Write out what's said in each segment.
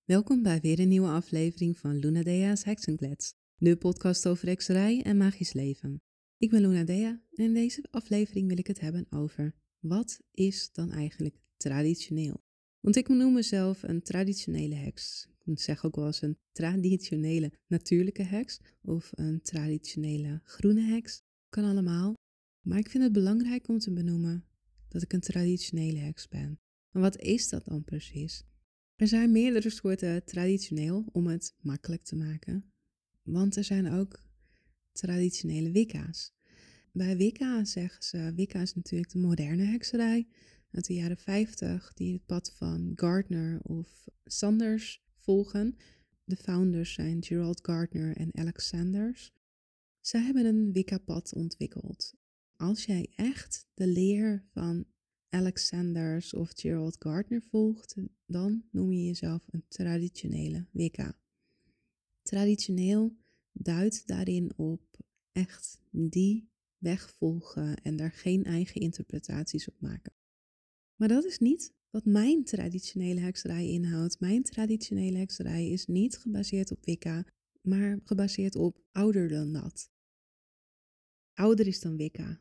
Welkom bij weer een nieuwe aflevering van Luna Dea's Heksenklets, de podcast over hekserij en magisch leven. Ik ben Luna Dea en in deze aflevering wil ik het hebben over wat is dan eigenlijk traditioneel? Want ik noem mezelf een traditionele heks. Ik zeg ook wel eens een traditionele natuurlijke heks of een traditionele groene heks. Kan allemaal. Maar ik vind het belangrijk om te benoemen dat ik een traditionele heks ben. Maar wat is dat dan precies? Er zijn meerdere soorten traditioneel om het makkelijk te maken. Want er zijn ook traditionele Wicca's. Bij Wicca zeggen ze, Wicca is natuurlijk de moderne hekserij uit de jaren 50 die het pad van Gardner of Sanders volgen. De founders zijn Gerald Gardner en Alex Sanders. Zij hebben een Wicca-pad ontwikkeld. Als jij echt de leer van Alex Sanders of Gerald Gardner volgt, dan noem je jezelf een traditionele Wicca. Traditioneel duidt daarin op echt die weg volgen en daar geen eigen interpretaties op maken. Maar dat is niet wat mijn traditionele hekserij inhoudt. Mijn traditionele hekserij is niet gebaseerd op Wicca, maar gebaseerd op ouder dan dat. Ouder is dan Wicca.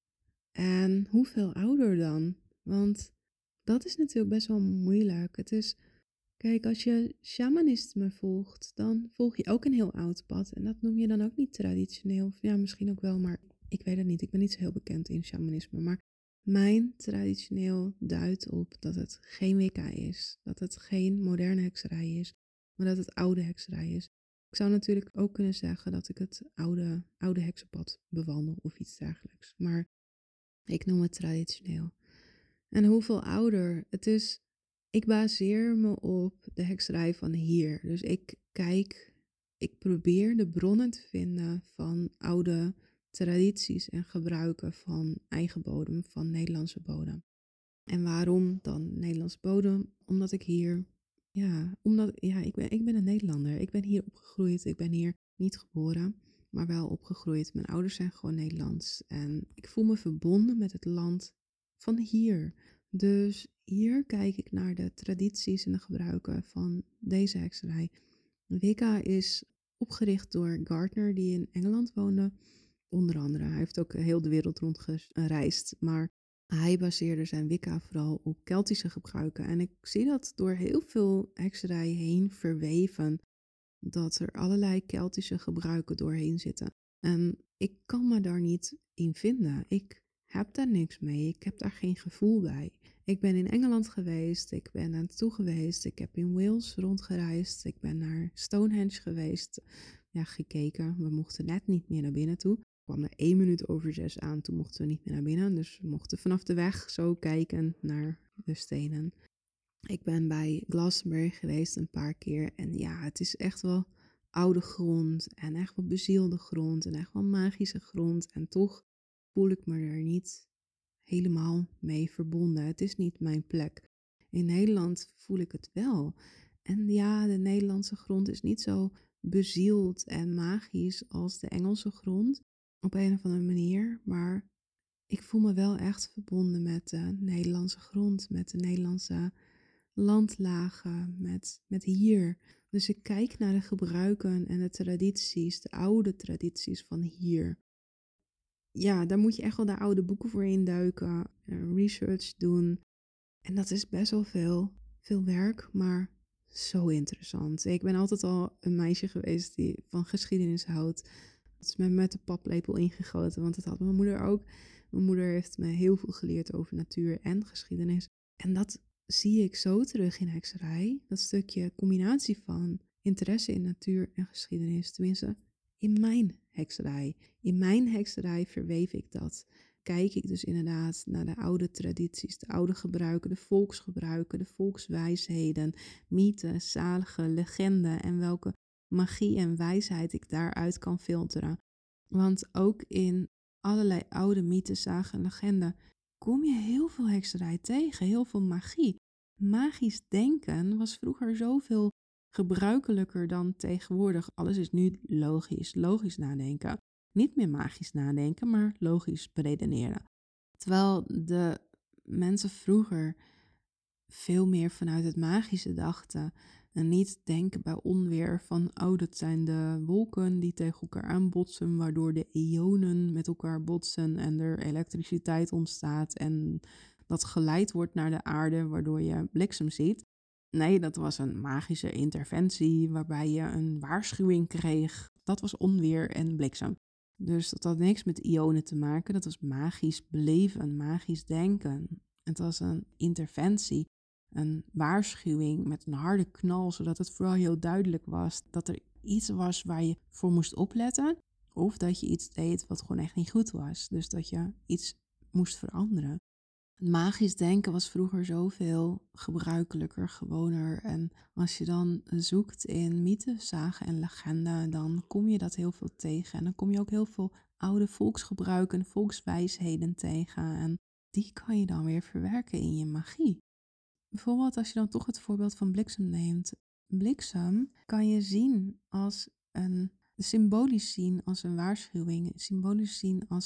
En hoeveel ouder dan? Want dat is natuurlijk best wel moeilijk. Het is, kijk, als je shamanisme volgt, dan volg je ook een heel oud pad. En dat noem je dan ook niet traditioneel. Of ja, misschien ook wel, maar ik weet het niet. Ik ben niet zo heel bekend in shamanisme. Maar mijn traditioneel duidt op dat het geen Wicca is. Dat het geen moderne hekserij is. Maar dat het oude hekserij is. Ik zou natuurlijk ook kunnen zeggen dat ik het oude heksenpad bewandel of iets dergelijks. Maar ik noem het traditioneel. En hoeveel ouder? Het is, ik baseer me op de hekserij van hier. Dus ik probeer de bronnen te vinden van oude tradities en gebruiken van eigen bodem, van Nederlandse bodem. En waarom dan Nederlandse bodem? Omdat ik hier, ik ben een Nederlander. Ik ben hier opgegroeid. Ik ben hier niet geboren, maar wel opgegroeid. Mijn ouders zijn gewoon Nederlands. En ik voel me verbonden met het land van hier. Dus hier kijk ik naar de tradities en de gebruiken van deze hekserij. Wicca is opgericht door Gardner, die in Engeland woonde. Onder andere, hij heeft ook heel de wereld rondgereisd, maar hij baseerde zijn Wicca vooral op Keltische gebruiken. En ik zie dat door heel veel hekserij heen verweven, dat er allerlei Keltische gebruiken doorheen zitten. En ik kan me daar niet in vinden. Ik heb daar niks mee. Ik heb daar geen gevoel bij. Ik ben in Engeland geweest. Ik ben naartoe geweest. Ik heb in Wales rondgereisd. Ik ben naar Stonehenge geweest. Ja, gekeken. We mochten net niet meer naar binnen toe. Ik kwam er 1 minuut over 6 aan. Toen mochten we niet meer naar binnen. Dus we mochten vanaf de weg zo kijken naar de stenen. Ik ben bij Glastonbury geweest een paar keer. En ja, het is echt wel oude grond. En echt wel bezielde grond. En echt wel magische grond. En toch voel ik me er niet helemaal mee verbonden. Het is niet mijn plek. In Nederland voel ik het wel. En ja, de Nederlandse grond is niet zo bezield en magisch als de Engelse grond. Op een of andere manier. Maar ik voel me wel echt verbonden met de Nederlandse grond. Met de Nederlandse landlagen, met hier. Dus ik kijk naar de gebruiken en de tradities, de oude tradities van hier. Ja, daar moet je echt wel de oude boeken voor induiken, research doen. En dat is best wel veel werk, maar zo interessant. Ik ben altijd al een meisje geweest die van geschiedenis houdt. Dat is me met de paplepel ingegoten, want dat had mijn moeder ook. Mijn moeder heeft me heel veel geleerd over natuur en geschiedenis. En dat zie ik zo terug in hekserij. Dat stukje combinatie van interesse in natuur en geschiedenis. Tenminste, in mijn hekserij. In mijn hekserij verweef ik dat. Kijk ik dus inderdaad naar de oude tradities, de oude gebruiken, de volksgebruiken, de volkswijsheden, mythes, zalige legenden en welke magie en wijsheid ik daaruit kan filteren. Want ook in allerlei oude mythes, zagen en legenden kom je heel veel hekserij tegen, heel veel magie. Magisch denken was vroeger zoveel gebruikelijker dan tegenwoordig. Alles is nu logisch nadenken. Niet meer magisch nadenken, maar logisch beredeneren. Terwijl de mensen vroeger veel meer vanuit het magische dachten, En niet denken bij onweer van, oh, dat zijn de wolken die tegen elkaar aanbotsen, waardoor de ionen met elkaar botsen en er elektriciteit ontstaat en dat geleid wordt naar de aarde, waardoor je bliksem ziet. Nee, dat was een magische interventie waarbij je een waarschuwing kreeg. Dat was onweer en bliksem. Dus dat had niks met ionen te maken. Dat was magisch beleven, magisch denken. Het was een interventie, een waarschuwing met een harde knal, zodat het vooral heel duidelijk was dat er iets was waar je voor moest opletten. Of dat je iets deed wat gewoon echt niet goed was. Dus dat je iets moest veranderen. Magisch denken was vroeger zoveel gebruikelijker, gewoner. En als je dan zoekt in mythes, sagen en legenden, dan kom je dat heel veel tegen. En dan kom je ook heel veel oude volksgebruiken, volkswijsheden tegen. En die kan je dan weer verwerken in je magie. Bijvoorbeeld als je dan toch het voorbeeld van bliksem neemt. Bliksem kan je zien als symbolisch zien als een waarschuwing. Symbolisch zien als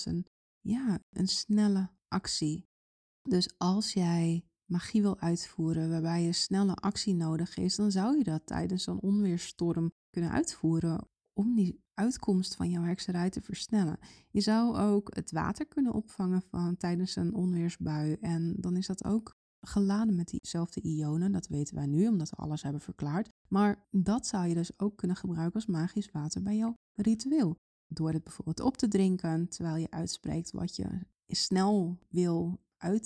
een snelle actie. Dus als jij magie wil uitvoeren waarbij je snelle actie nodig is, dan zou je dat tijdens een onweerstorm kunnen uitvoeren om die uitkomst van jouw hekserij te versnellen. Je zou ook het water kunnen opvangen tijdens een onweersbui en dan is dat ook geladen met diezelfde ionen. Dat weten wij nu omdat we alles hebben verklaard. Maar dat zou je dus ook kunnen gebruiken als magisch water bij jouw ritueel. Door het bijvoorbeeld op te drinken terwijl je uitspreekt wat je snel wil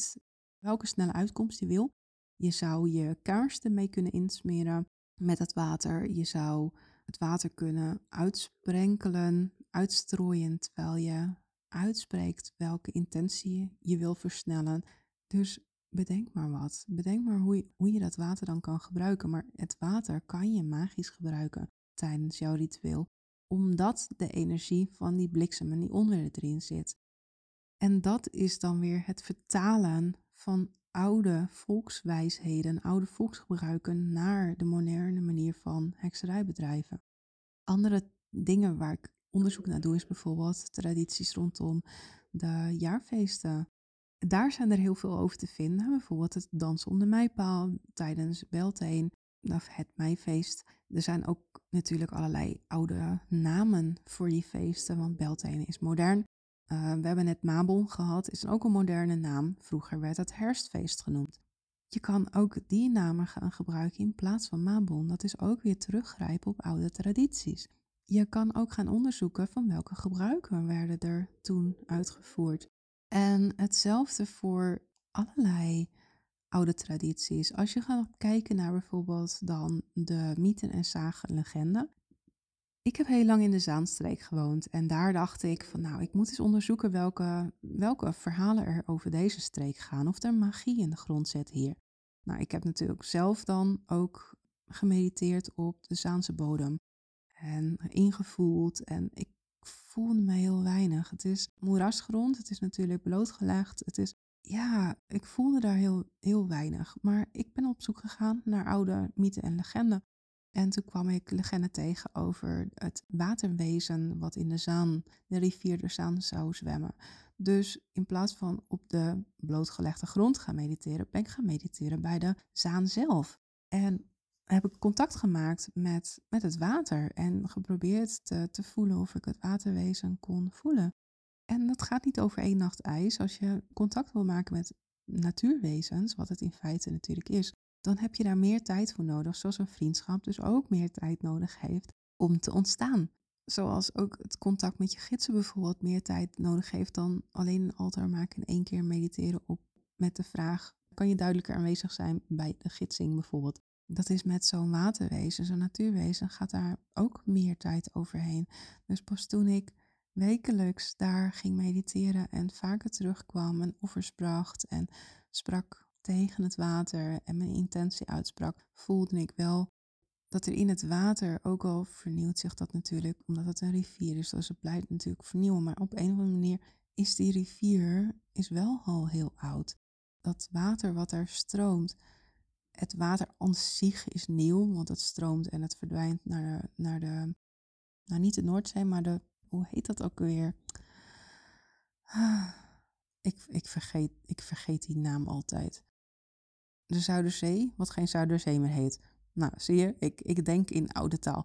welke snelle uitkomst je wil. Je zou je kaars ermee kunnen insmeren met het water. Je zou het water kunnen uitsprenkelen, uitstrooien terwijl je uitspreekt welke intentie je wil versnellen. Dus bedenk maar wat. Bedenk maar hoe je dat water dan kan gebruiken. Maar het water kan je magisch gebruiken tijdens jouw ritueel, omdat de energie van die bliksem en die onweer erin zit. En dat is dan weer het vertalen van oude volkswijsheden, oude volksgebruiken naar de moderne manier van hekserij bedrijven. Andere dingen waar ik onderzoek naar doe is bijvoorbeeld tradities rondom de jaarfeesten. Daar zijn er heel veel over te vinden. Bijvoorbeeld het dansen om de meipaal tijdens Beltane of het meifeest. Er zijn ook natuurlijk allerlei oude namen voor die feesten, want Beltane is modern. We hebben net Mabon gehad, is ook een moderne naam. Vroeger werd het herfstfeest genoemd. Je kan ook die namen gaan gebruiken in plaats van Mabon. Dat is ook weer teruggrijpen op oude tradities. Je kan ook gaan onderzoeken van welke gebruiken werden er toen uitgevoerd. En hetzelfde voor allerlei oude tradities. Als je gaat kijken naar bijvoorbeeld dan de mythen en sagen en legenden. Ik heb heel lang in de Zaanstreek gewoond en daar dacht ik van nou, ik moet eens onderzoeken welke verhalen er over deze streek gaan. Of er magie in de grond zit hier. Nou, ik heb natuurlijk zelf dan ook gemediteerd op de Zaanse bodem. En ingevoeld en ik voelde me heel weinig. Het is moerasgrond, het is natuurlijk blootgelegd. Ik voelde daar heel weinig. Maar ik ben op zoek gegaan naar oude mythen en legenden. En toen kwam ik legenden tegen over het waterwezen wat in de rivier de Zaan zou zwemmen. Dus in plaats van op de blootgelegde grond gaan mediteren, ben ik gaan mediteren bij de Zaan zelf. En heb ik contact gemaakt met het water en geprobeerd te voelen of ik het waterwezen kon voelen. En dat gaat niet over één nacht ijs. Als je contact wil maken met natuurwezens, wat het in feite natuurlijk is, dan heb je daar meer tijd voor nodig, zoals een vriendschap dus ook meer tijd nodig heeft om te ontstaan. Zoals ook het contact met je gidsen bijvoorbeeld meer tijd nodig heeft dan alleen een altaar maken en 1 keer mediteren op met de vraag, kan je duidelijker aanwezig zijn bij de gidsing bijvoorbeeld. Dat is met zo'n waterwezen, zo'n natuurwezen, gaat daar ook meer tijd overheen. Dus pas toen ik wekelijks daar ging mediteren en vaker terugkwam en offers bracht en sprak tegen het water en mijn intentie uitsprak, voelde ik wel dat er in het water, ook al vernieuwt zich dat natuurlijk, omdat het een rivier is, dus het blijft natuurlijk vernieuwen, maar op een of andere manier is die rivier wel al heel oud. Dat water wat er stroomt, het water aan zich is nieuw, want het stroomt en het verdwijnt naar de nou niet de Noordzee, maar hoe heet dat ook weer? Ik vergeet die naam altijd. De Zuiderzee, wat geen Zuiderzee meer heet. Nou, zie je, ik denk in oude taal.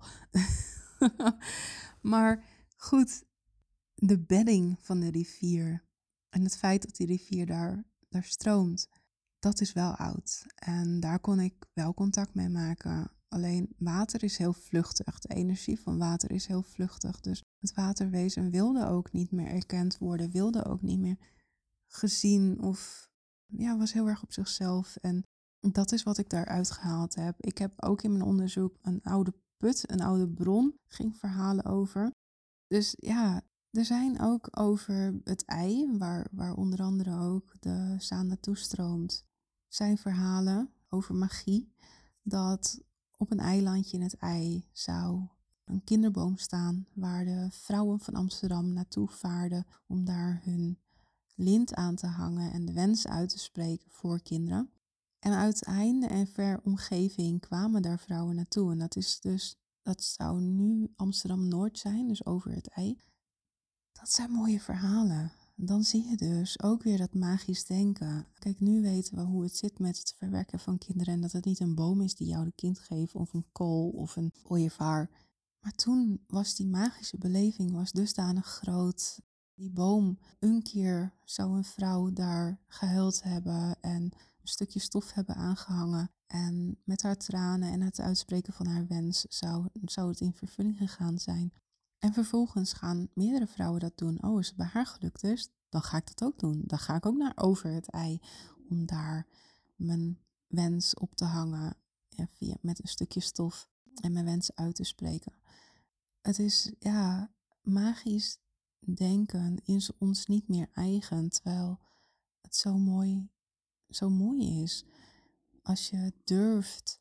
Maar goed, de bedding van de rivier en het feit dat die rivier daar stroomt, dat is wel oud. En daar kon ik wel contact mee maken. Alleen water is heel vluchtig. De energie van water is heel vluchtig. Dus het waterwezen wilde ook niet meer erkend worden, wilde ook niet meer gezien of ja, was heel erg op zichzelf. En dat is wat ik daaruit gehaald heb. Ik heb ook in mijn onderzoek een oude put, een oude bron, ging verhalen over. Dus ja, er zijn ook over het ei, waar onder andere ook de Zaan naartoe stroomt, zijn verhalen over magie. Dat op een eilandje in het ei zou een kinderboom staan waar de vrouwen van Amsterdam naartoe vaarden om daar hun lint aan te hangen en de wens uit te spreken voor kinderen. En uit einde en ver omgeving kwamen daar vrouwen naartoe. En dat zou nu Amsterdam-Noord zijn, dus over het ei. Dat zijn mooie verhalen. Dan zie je dus ook weer dat magisch denken. Kijk, nu weten we hoe het zit met het verwekken van kinderen. En dat het niet een boom is die jou de kind geeft, of een kool, of een ooievaar. Maar toen was die magische beleving dusdanig groot. Die boom, een keer zou een vrouw daar gehuild hebben en een stukje stof hebben aangehangen. En met haar tranen en het uitspreken van haar wens zou het in vervulling gegaan zijn. En vervolgens gaan meerdere vrouwen dat doen. Oh, als het bij haar gelukt is, dan ga ik dat ook doen. Dan ga ik ook naar over het ei om daar mijn wens op te hangen met een stukje stof en mijn wens uit te spreken. Het is, ja, magisch denken is ons niet meer eigen, terwijl het zo mooi is. Als je durft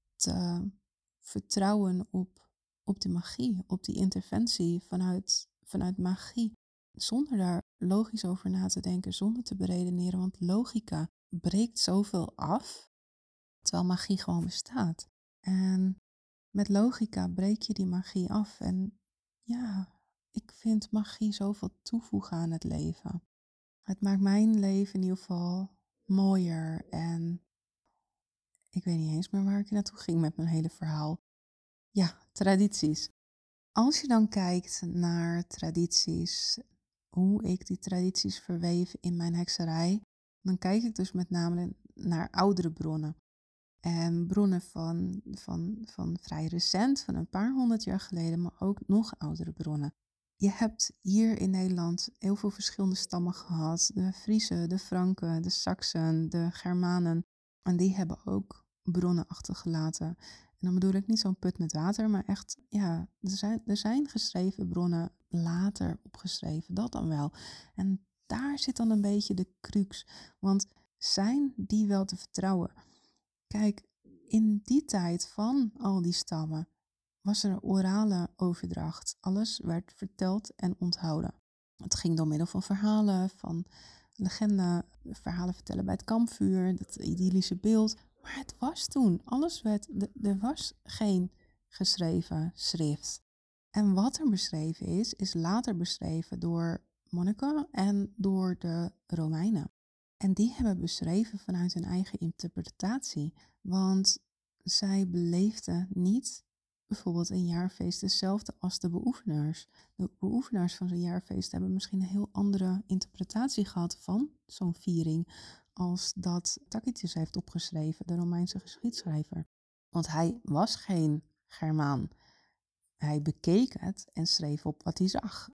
te vertrouwen op de magie, op die interventie vanuit magie. Zonder daar logisch over na te denken, zonder te beredeneren. Want logica breekt zoveel af, terwijl magie gewoon bestaat. En met logica breek je die magie af. En ja, ik vind magie zoveel toevoegen aan het leven. Het maakt mijn leven in ieder geval mooier. En ik weet niet eens meer waar ik naartoe ging met mijn hele verhaal. Ja, tradities. Als je dan kijkt naar tradities, hoe ik die tradities verweef in mijn hekserij, dan kijk ik dus met name naar oudere bronnen. En bronnen van vrij recent, van een paar 100 jaar geleden, maar ook nog oudere bronnen. Je hebt hier in Nederland heel veel verschillende stammen gehad. De Friezen, de Franken, de Saksen, de Germanen. En die hebben ook bronnen achtergelaten. En dan bedoel ik niet zo'n put met water, maar echt, ja, er zijn geschreven bronnen later opgeschreven, dat dan wel. En daar zit dan een beetje de crux. Want zijn die wel te vertrouwen? Kijk, in die tijd van al die stammen was er orale overdracht. Alles werd verteld en onthouden. Het ging door middel van verhalen, van legenden, verhalen vertellen bij het kampvuur, dat idyllische beeld. Maar het was toen, er was geen geschreven schrift. En wat er beschreven is later beschreven door monniken en door de Romeinen. En die hebben beschreven vanuit hun eigen interpretatie. Want zij beleefden niet bijvoorbeeld een jaarfeest hetzelfde als de beoefenaars. De beoefenaars van zo'n jaarfeest hebben misschien een heel andere interpretatie gehad van zo'n viering als dat Tacitus heeft opgeschreven, de Romeinse geschiedschrijver. Want hij was geen Germaan. Hij bekeek het en schreef op wat hij zag.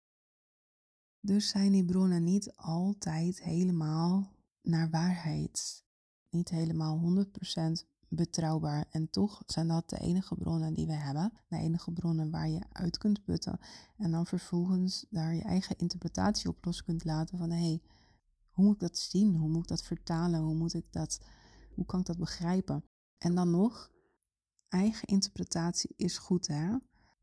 Dus zijn die bronnen niet altijd helemaal naar waarheid. Niet helemaal 100% betrouwbaar. En toch zijn dat de enige bronnen die we hebben. De enige bronnen waar je uit kunt putten. En dan vervolgens daar je eigen interpretatie op los kunt laten van hoe moet ik dat zien? Hoe moet ik dat vertalen? Hoe kan ik dat begrijpen? En dan nog, eigen interpretatie is goed, hè?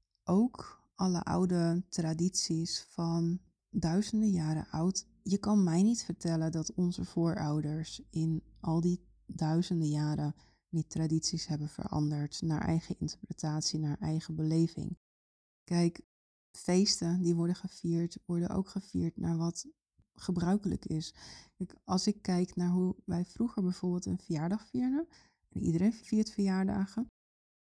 Ook alle oude tradities van duizenden jaren oud. Je kan mij niet vertellen dat onze voorouders in al die duizenden jaren niet tradities hebben veranderd naar eigen interpretatie, naar eigen beleving. Kijk, feesten die worden ook gevierd naar wat gebruikelijk is. Kijk, als ik kijk naar hoe wij vroeger bijvoorbeeld een verjaardag vierden, en iedereen viert verjaardagen,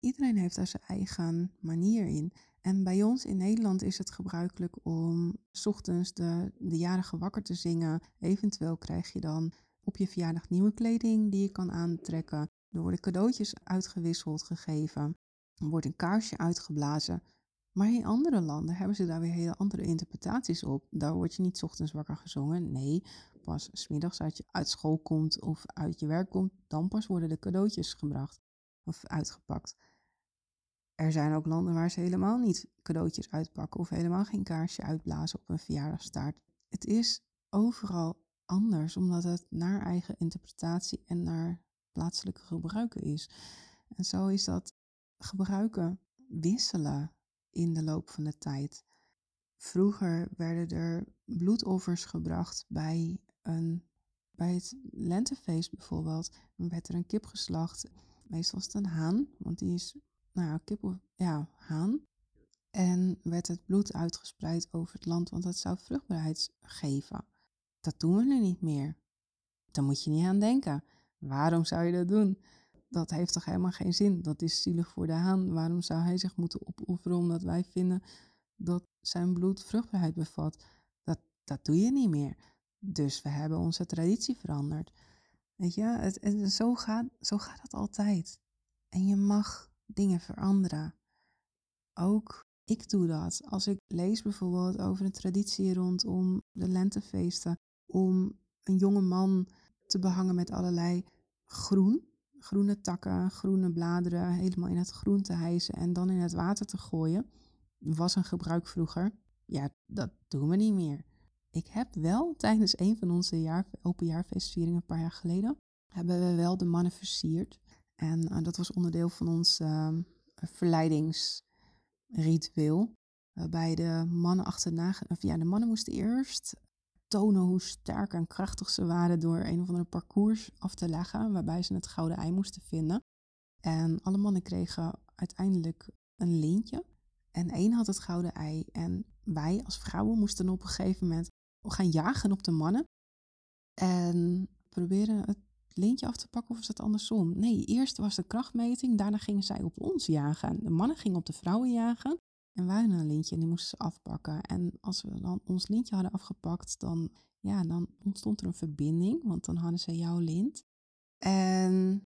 Iedereen heeft daar zijn eigen manier in. En bij ons in Nederland is het gebruikelijk om 's ochtends de jarige wakker te zingen. Eventueel krijg je dan op je verjaardag nieuwe kleding die je kan aantrekken. Er worden cadeautjes uitgewisseld, gegeven. Er wordt een kaarsje uitgeblazen. Maar in andere landen hebben ze daar weer hele andere interpretaties op. Daar word je niet 's ochtends wakker gezongen. Nee, pas 's middags als je uit school komt of uit je werk komt, dan pas worden de cadeautjes gebracht of uitgepakt. Er zijn ook landen waar ze helemaal niet cadeautjes uitpakken of helemaal geen kaarsje uitblazen op een verjaardagstaart. Het is overal anders, omdat het naar eigen interpretatie en naar plaatselijke gebruiken is. En zo is dat gebruiken wisselen in de loop van de tijd. Vroeger werden er bloedoffers gebracht bij het lentefeest bijvoorbeeld. Dan werd er een kip geslacht. Meestal was het een haan, want die is, kip of, haan. En werd het bloed uitgespreid over het land, want dat zou vruchtbaarheid geven. Dat doen we nu niet meer. Daar moet je niet aan denken. Waarom zou je dat doen? Dat heeft toch helemaal geen zin? Dat is zielig voor de haan. Waarom zou hij zich moeten opofferen omdat wij vinden dat zijn bloed vruchtbaarheid bevat? Dat doe je niet meer. Dus we hebben onze traditie veranderd. Weet je, zo gaat het altijd. En je mag dingen veranderen. Ook ik doe dat. Als ik lees bijvoorbeeld over een traditie rondom de lentefeesten, om een jonge man te behangen met allerlei groene takken, groene bladeren, helemaal in het groen te hijsen en dan in het water te gooien, was een gebruik vroeger. Ja, dat doen we niet meer. Ik heb wel tijdens een van onze openjaarfeestvieringen een paar jaar geleden, hebben we wel de mannen versierd. En dat was onderdeel van ons verleidingsritueel. Waarbij de mannen de mannen moesten eerst tonen hoe sterk en krachtig ze waren door een of andere parcours af te leggen, waarbij ze het gouden ei moesten vinden. En alle mannen kregen uiteindelijk een lintje. En één had het gouden ei. En wij als vrouwen moesten op een gegeven moment gaan jagen op de mannen. En proberen het lintje af te pakken, of is dat andersom? Nee, eerst was de krachtmeting, daarna gingen zij op ons jagen. De mannen gingen op de vrouwen jagen. En wij hadden een lintje en die moesten ze afpakken. En als we dan ons lintje hadden afgepakt, dan ontstond er een verbinding, want dan hadden ze jouw lint. En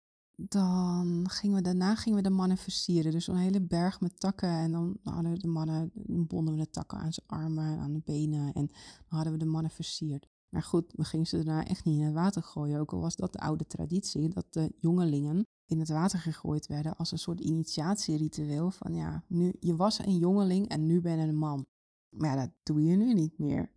daarna gingen we de mannen versieren. Dus een hele berg met takken. En dan hadden de mannen, dan bonden we de takken aan zijn armen en aan de benen. En dan hadden we de mannen versierd. Maar goed, we gingen ze daarna echt niet in het water gooien. Ook al was dat de oude traditie, dat de jongelingen in het water gegooid werden als een soort initiatieritueel. Van nu, je was een jongeling en nu ben je een man. Maar ja, dat doe je nu niet meer.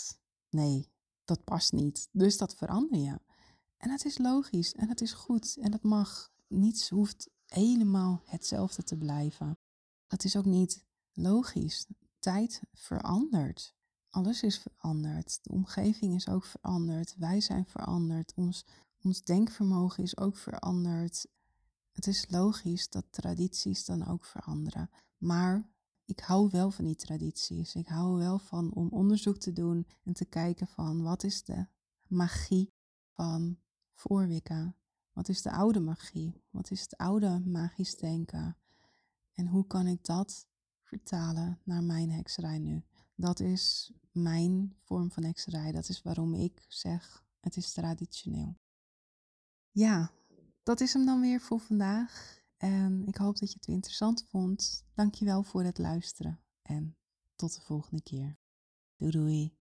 Dat past niet. Dus dat verander je. En het is logisch en het is goed en het mag. Niets hoeft helemaal hetzelfde te blijven. Het is ook niet logisch. Tijd verandert. Alles is veranderd. De omgeving is ook veranderd. Wij zijn veranderd. Ons denkvermogen is ook veranderd. Het is logisch dat tradities dan ook veranderen. Maar ik hou wel van die tradities. Ik hou wel van om onderzoek te doen en te kijken van wat is de magie van voor Wicca? Wat is de oude magie? Wat is het oude magisch denken? En hoe kan ik dat vertalen naar mijn hekserij nu? Dat is mijn vorm van hekserij. Dat is waarom ik zeg, het is traditioneel. Ja, dat is hem dan weer voor vandaag. En ik hoop dat je het weer interessant vond. Dankjewel voor het luisteren. En tot de volgende keer. Doei doei.